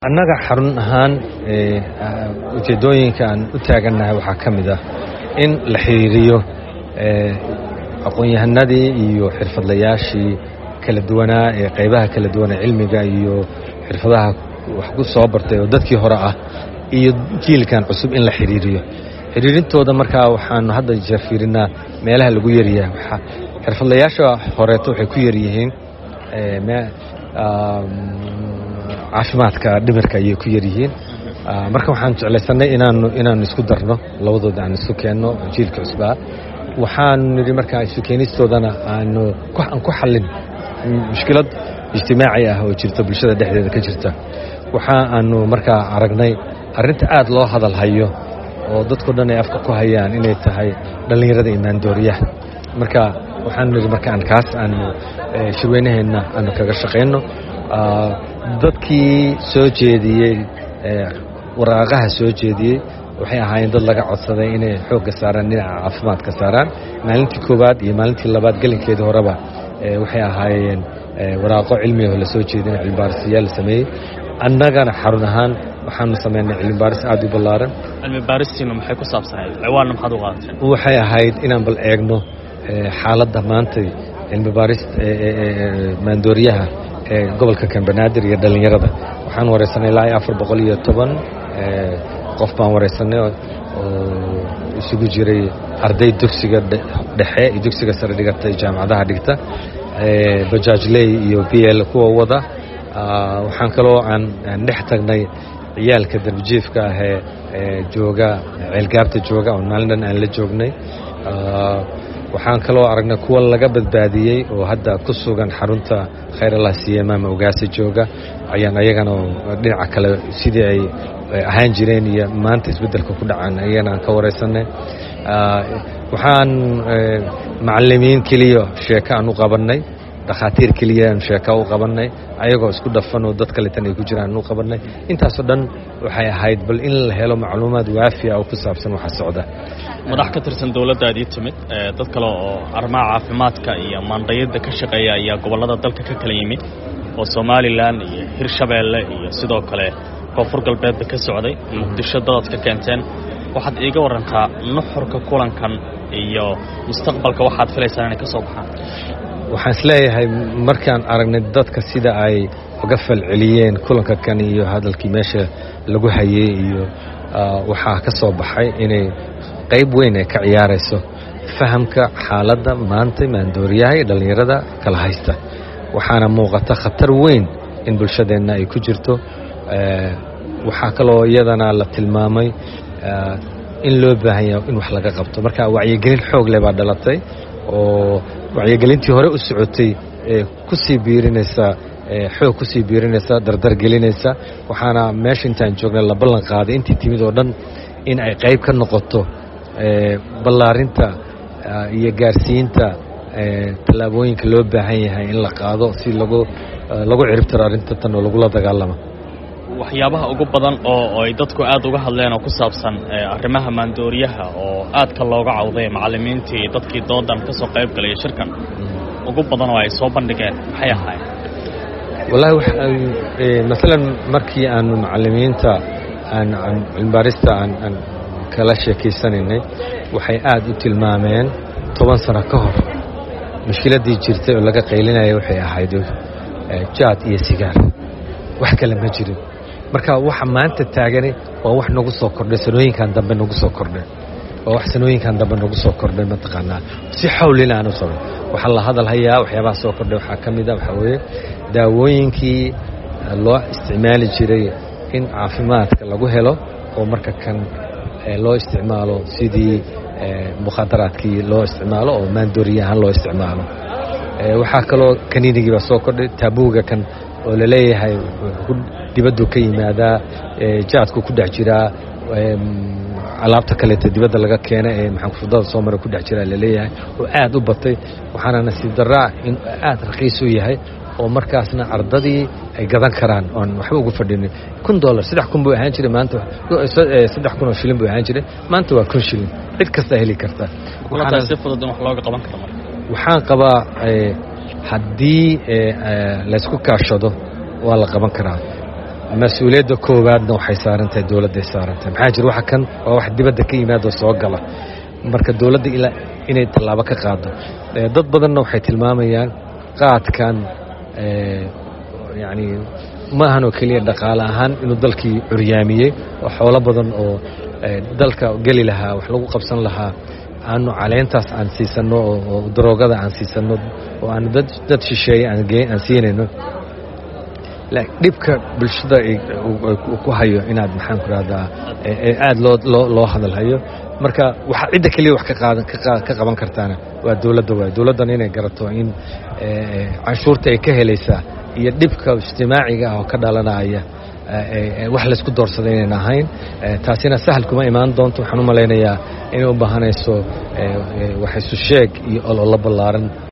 annaga xarun ahaan ujeedooyinka aan u taagannahay waxaa ka mid ah in la xiriiriyo aqoon-yahanadii iyo xirfadlayaashii kala duwanaa ee qaybaha kala duwan ee cilmiga iyo xirfadaha wax ku soo bartay oo dadkii hore ah iyo jiilkan cusub in la xiriiriyo xiriirintooda markaa waxaanu hadda jeer fiirinaa meelaha lagu yaryahay xirfadlayaasha horeeto waxay ku yaryihiin caafimaadka dhimirka ayay ku yaryihiin marka waxaan jeclaysanay inaanu isku darno labadooda aan isu keenno jiilka cusbaa waxaanu nidhi markaa isu keenistoodana aan ku xallin mushkilad ijtimaaci ah oo jirta bulshada dhexdeeda ka jirta waxa aanu markaa aragnay arrinta aad loo hadal hayo oo dadku dhan ay afka ku hayaan inay tahay dhallinyarada imaandooriyaha marka waxaanu nidhi markaan kaas aanu shirweynaheenna aanu kaga shaqayno dadkii soo jeediyey waraaqaha soo jeediyey waxay ahaayeen dad laga codsaday inay xoogga saaraan dhinaca caafimaadka saaraan maalintii koowaad iyo maalintii labaad gelinkeedii horeba waxay ahaayeen waraaqo cilmiyaho la soo jeedina cilmibaarisyaal la sameeyey annagana xarun ahaan waxaanu samaynay cilmibaaris aad u ballaaran cilmibaaristiinu maxay ku saabsanayd ciwaanna maxaad u qaadateen waxay ahayd inaan bal eegno xaaladda maanta cilmibaaris maandooriyaha gobolka Banaadir iyo dhalinyarada waxaan wareysanay ilaa 410 qof baan wareysanay oo isugu jiray arday dugsiga dhexe iyo dugsiga sare dhigtay jaamacadaha dhigta bajaajley iyo BL kuwa wada waxaan kaloo aan dhex tagnay ciyaalka darbijiifka ah ee jooga ceelgaabta jooga oo maalin aan la joognay waxaan kaloo aragnay kuwa laga badbaadiyey oo hadda ku sugan xarunta Khayralah Siyaama Ogaasi jooga ayaan ayagana dhinaca kale sidii ay ahaan jireen iyo maanta isbedelka ku dhacaan ayaan ka wareysanay waxaan macallimiin kaliya sheeko aan u qabanay dhakhaatiir kaliya aan sheeko u qabanay ayagoo isku dhafan oo dad kale tan ay ku jiraan u qabanay intaas oo dhan waxay ahayd bal in la helo macluumaad waafi ah oo ku saabsan waxa socda madax ka tirsan dawladdaadii timid dad kale oo arrimaha caafimaadka iyo maandayada ka shaqeeya ayaa gobollada dalka ka kala yimid oo Soomaaliland iyo Hirshabeelle iyo sidoo kale Koonfur Galbeedka ka socday Muqdisho dadka keenteen waxaad iiga warantaa nuxurka kulankan iyo mustaqbalka waxaad filaysaan inay ka soo baxaan waxaan isleeyahay markaan aragnay dadka sida ay uga falceliyeen kulanka kan iyo hadalkii meesha lagu hayay iyo waxaa ka soo baxay inay qayb weyn ay ka ciyaarayso fahamka xaaladda maanta maandooriyaha ee dhalinyarada kala haysta waxaana muuqata khatar weyn in bulshadeenna ay ku jirto waxaa kaloo iyadana la tilmaamay in loo baahan yahay in wax laga qabto marka wacyigelin xoog leh baa dhalatay oo wacyigelintii hore u socotay ku sii biirinaysa xoog ku sii biirinaysa dardar gelinaysa waxaana meesha intaan joognay la ballan qaaday intii timid oo dhan in ay qayb ka noqoto ballaarinta iyo gaarsiinta tallaabooyinka loo baahan yahay in la qaado si lagu ciribtiro arrinta tan oo lagula dagaalamo waxyaabaha ugu badan oo ay dadku aad uga hadleen oo ku saabsan arrimaha maandooriyaha oo aadka looga cawday macallimiintii dadkii doodan ka soo qayb galay shirkan ugu badan oo ay soo bandhigeen maxay ahaayeen wallahi masalan markii aanu macallimiinta aan cilmibaarista aan kala sheekaysanaynay waxay aad u tilmaameen 10 sano ka hor mushkiladii jirtay oo laga qaylinayay waxay ahayd jaad iyo sigaar wax kale ma jirin marka waxa maanta taagani waa wax nagu soo kordhay sanooyinkan dambe nagu soo kordhay waa wax sanooyinkan dambe nagu soo kordhay mataqaanaa si xawlina aan u soo waxa la hadal hayaa waxyaabaha soo kordhay waxa kamid ah waxa weeye daawooyinkii loo isticmaali jiray in caafimaadka lagu helo oo marka kan loo isticmaalo sidii mukhadaraadkii loo isticmaalo oo maandooriyahan loo isticmaalo waxaa kaloo kaniinigii baa soo kordhay taabuuga kan oo la leeyahay dibaddu ka yimaadaa jaadku ku dhex jiraa alaabta kaleeta dibadda laga keenay ee maxaafadada Soomaaliya ku dhex jira la leeyahay oo aad u batay waxaana nasiib darraa in aad raqiis u yahay oo markaasna ardadii ay gadan karaan oo waxba ugu fadhinin $1 $3,000 buu ahaan jiray maanta $3,000 shilin buu ahaan jiray maanta waa $1 shilin cid kasta heli karta waxaana si fudud wax looga qaban karo waxaan qabaa haddii la isku kaashado waa la qaban karaa mas-uuliyadda koowaadna waxay saarantahay dowladday saarantahay maxaa jira waxa kan waa wax dibadda ka yimaado soo gala marka dowladda ilaa inay tallaabo ka qaado dad badanna waxay tilmaamayaan qaadkan yacni ma ahan oo keliya dhaqaale ahaan inuu dalkii curyaamiyey oo xoolo badan oo dalka geli lahaa wax lagu qabsan lahaa aanu caleentaas aan siisanno oo daroogada aan siisanno oo aanu dad shisheeye aan siinayno dhibka bulshada ku hayo inaad maxaan ku rahdaa aad loo hadalhayo marka waxa cidda keliya wax ka qaban kartaana waa dowladda waay dowladdan inay garato in canshuurta ay ka helaysaa iyo dhibka ijtimaaciga ah oo ka dhalanaya wax laysku doorsaday inayna ahayn taasina sahal kuma imaan doonto waxaan u malaynayaa inay u baahanayso wax isu sheeg iyo ololo ballaaran